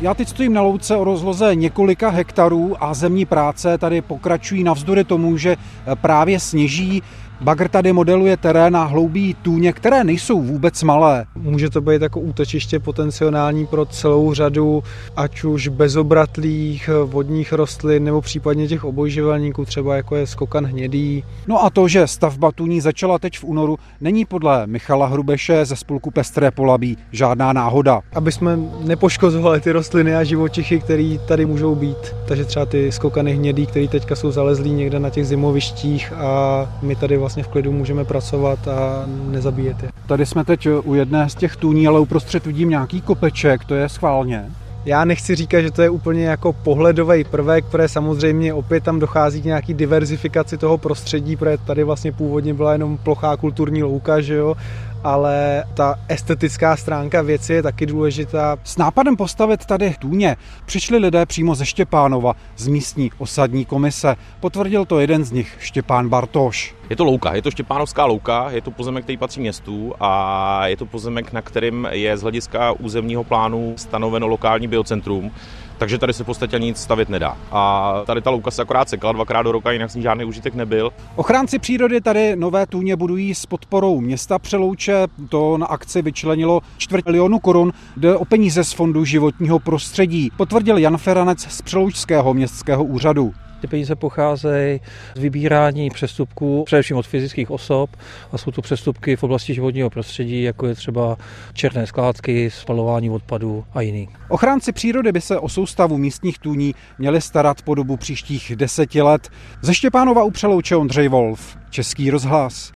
Já teď stojím na louce o rozloze několika hektarů a zemní práce tady pokračují navzdory tomu, že právě sněží. Bagr tady modeluje terén a hloubí tůně, které nejsou vůbec malé. Může to být jako útočiště potenciální pro celou řadu, ať už bezobratlých vodních rostlin nebo případně těch obojživelníků, třeba jako je skokan hnědý. No a to, že stavba tůní začala teď v únoru, není podle Michala Hrubeše ze spolku Pestré Polabí žádná náhoda. Aby jsme nepoškozovali ty rostliny a živočichy, které tady můžou být. Takže třeba ty skokany hnědý, které teďka jsou zalezlí někde na těch zimovištích a my tady vlastně v klidu můžeme pracovat a nezabíjet je. Tady jsme teď u jedné z těch tůní, ale uprostřed vidím nějaký kopeček, to je schválně. Já nechci říkat, že to je úplně jako pohledový prvek, protože samozřejmě opět tam dochází k nějaký diverzifikaci toho prostředí, protože tady vlastně původně byla jenom plochá kulturní louka, že jo, ale ta estetická stránka věci je taky důležitá. S nápadem postavit tady tůně přišli lidé přímo ze Štěpánova, z místní osadní komise. Potvrdil to jeden z nich, Štěpán Bartoš. Je to louka, je to štěpánovská louka, je to pozemek, který patří městu a je to pozemek, na kterém je z hlediska územního plánu stanoveno lokální biocentrum, takže tady se v podstatě nic stavět nedá. A tady ta louka se akorát sekla 2krát do roka, jinak s ní žádný užitek nebyl. Ochránci přírody tady nové tůně budují s podporou města Přelouče. To na akci vyčlenilo 250 000 korun, jde o peníze z Fondu životního prostředí, potvrdil Jan Feranec z Přeloučského městského úřadu. Ty peníze pocházejí z vybírání přestupků, především od fyzických osob, a jsou to přestupky v oblasti životního prostředí, jako je třeba černé skládky, spalování odpadů a jiný. Ochránci přírody by se o soustavu místních tůní měli starat po dobu příštích 10 let. Ze Štěpánova u Přelouče Ondřej Wolf, Český rozhlas.